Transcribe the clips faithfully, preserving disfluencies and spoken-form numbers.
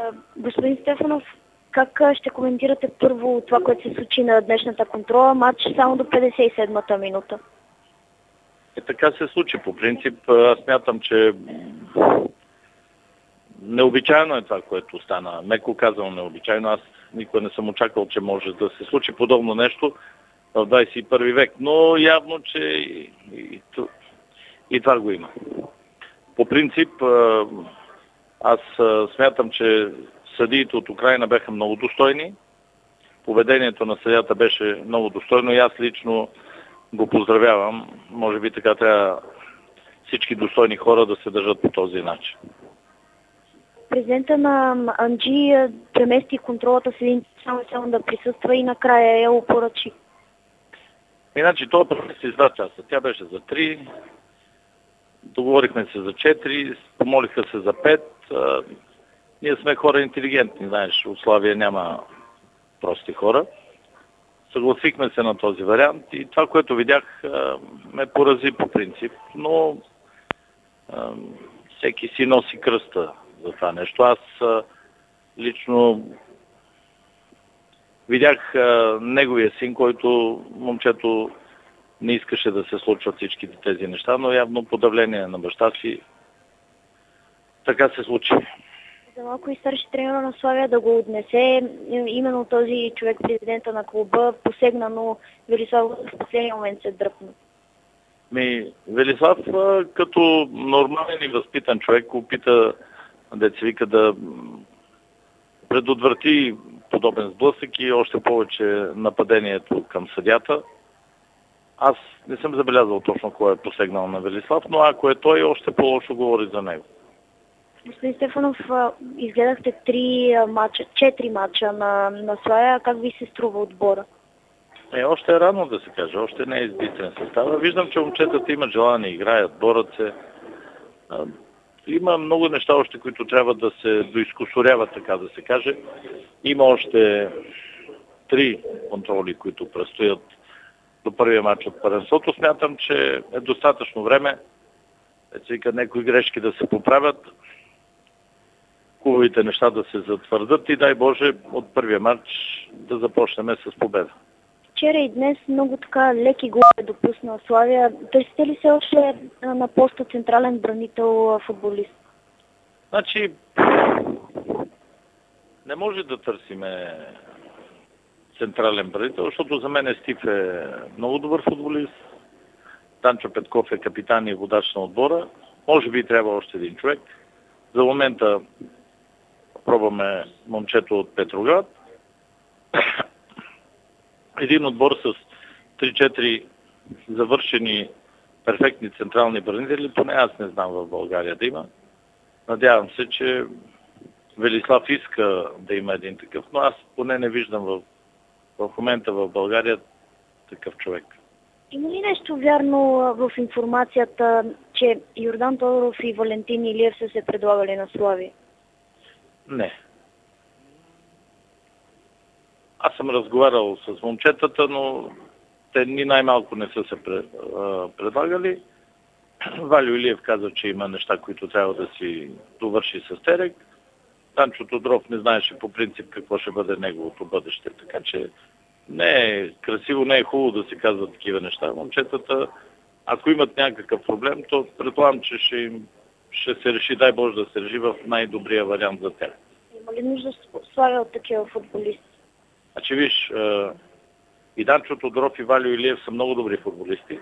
Господин Стефанов, как ще коментирате първо това, което се случи на днешната контрола, матч само до петдесет и седмата минута? И така се случи. По принцип, аз смятам, че необичайно е това, което стана. Меко казано необичайно. Аз никога не съм очаквал, че може да се случи подобно нещо в двадесет и първи век. Но явно, че и, и, и това го има. По принцип, аз смятам, че съдиите от Украйна бяха много достойни. Поведението на съдията беше много достойно и аз лично го поздравявам. Може би така трябва всички достойни хора да се държат по този начин. Президента на Анджи премести контролата с един само само да присъства и накрая я опоръчи. Иначе това премести с два часа. Тя беше за три, договорихме се за четири, помолиха се за пет. Ние сме хора интелигентни, знаеш, от Славия няма прости хора. Съгласихме се на този вариант и това, което видях, ме порази по принцип, но всеки си носи кръста за това нещо. Аз лично видях неговия син, който момчето не искаше да се случват всичките тези неща, но явно по давление на баща си така се случи. За малко и старши тренер на Славия да го отнесе, именно този човек, президента на клуба, посегна, но Велислав в последния момент се дръпна. Ми, Велислав като нормален и възпитан човек опита, деца вика, да предотврати подобен сблъсък и още повече нападението към съдята. Аз не съм забелязал точно кой е посегнал на Велислав, но ако е той, още по-лошо говори за него. Господин Стефанов, изгледахте три мача, четири мача на, на Славия. Как ви се струва отбора? Е, още е рано да се каже, още не е избитен състава. Виждам, че момчетата имат желание, играят, борят се. Има много неща още, които трябва да се доизкусоряват, така да се каже. Има още три контроли, които предстоят до първия матч от първенството. Смятам, че е достатъчно време. Ето някои грешки да се поправят, хубавите неща да се затвърдат и дай Боже от първия матч да започнем с победа. Вчера и днес много така леки голове допусна Славия. Търсите ли се още на поста централен бранител футболист? Значи, не може да търсиме централен бранител, защото за мен Стив е много добър футболист. Танчо Петков е капитан и водач на отбора. Може би трябва още един човек. За момента пробваме момчето от Петроград. Един отбор с три-четири завършени перфектни централни бранители, поне аз не знам в България да има. Надявам се, че Велислав иска да има един такъв, но аз поне не виждам в, в момента в България такъв човек. Има ли нещо вярно в информацията, че Йордан Тодоров и Валентин Илиев са се предлагали на Славия? Не. Аз съм разговарял с момчетата, но те ни най-малко не са се предлагали. Валю Илиев каза, че има неща, които трябва да си довърши с Терек. Танчо Тодоров не знаеше по принцип какво ще бъде неговото бъдеще. Така че не е красиво, не е хубаво да се казват такива неща. Момчетата, ако имат някакъв проблем, то предполагам, че ще, им, ще се реши, дай Боже да се реши в най-добрия вариант за тях. Има ли нужда Славия от такива футболисти? Значи виж, и Данчо Тодоров и Валю Илиев са много добри футболисти,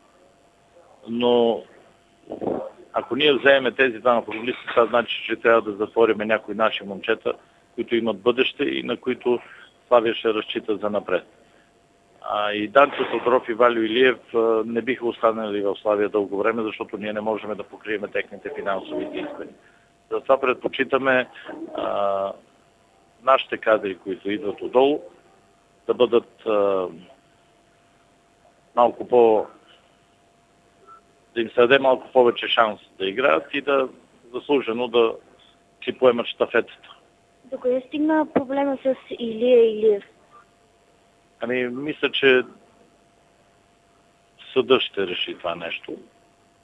но ако ние вземем тези двама футболисти, това значи, че трябва да затворим някои наши момчета, които имат бъдеще и на които Славия ще разчита за напред. А и Данчо Тодоров и Валю Илиев не биха останали в Славия дълго време, защото ние не можем да покрием техните финансови изисквания. Затова предпочитаме а, нашите кадри, които идват отдолу, да бъдат а, малко по... да им се даде малко повече шанс да играят и да заслужено да си поемат щафетата. Докъде стигна проблема с Илия Илиев? Ами, мисля, че съдът ще реши това нещо,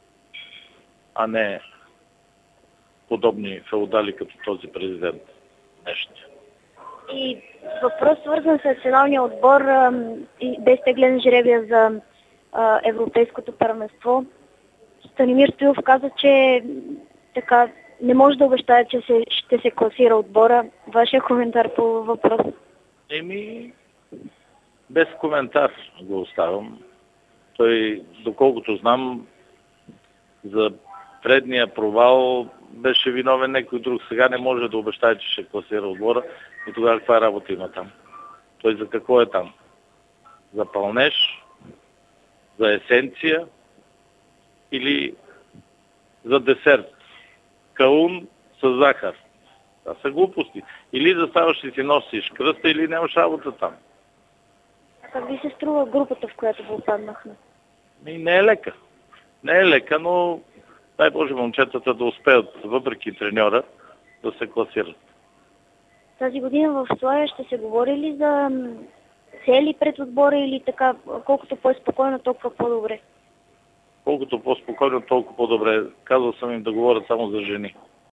а не подобни феодали като този президент. нещо. И въпрос свързан с националния отбор и без теглен жребия за а, европейското първенство. Станимир Стоилов каза, че така не може да обещае, че се, ще се класира отбора. Вашия коментар по въпроса? Еми, без коментар го оставам. Той, доколкото знам, за предния провал беше виновен някой друг. Сега не може да обещае, че ще класира отбора и тогава каква работа има там. Той за какво е там? За пълнеж? За есенция? Или за десерт? Каун с захар. Това са глупости. Или заставаш и си носиш кръста, или нямаш работа там. А как ви се струва групата, в която попаднахме? И не е лека. Не е лека, но дай Боже момчетата да успеят, въпреки треньора, да се класират. Тази година в Славия ще се говори ли за цели пред отбора или така, колкото по-спокойно, толкова по-добре? Колкото по-спокойно, толкова по-добре. Казал съм им да говорят само за жени.